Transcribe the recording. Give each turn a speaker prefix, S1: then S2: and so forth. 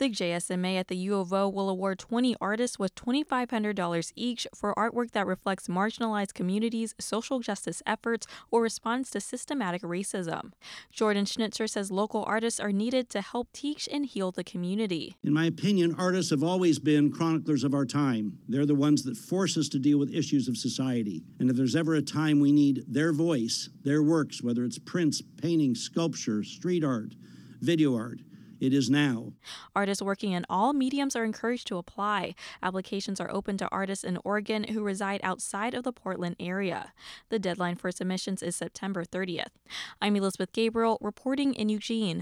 S1: The JSMA at the U of O will award 20 artists with $2,500 each for artwork that reflects marginalized communities, social justice efforts, or responds to systematic racism. Jordan Schnitzer says local artists are needed to help teach and heal the community.
S2: In my opinion, artists have always been chroniclers of our time. They're the ones that force us to deal with issues of society. And if there's ever a time we need their voice, their works, whether it's prints, painting, sculpture, street art, video art, it is now.
S1: Artists working in all mediums are encouraged to apply. Applications are open to artists in Oregon who reside outside of the Portland area. The deadline for submissions is September 30th. I'm Elizabeth Gabriel, reporting in Eugene.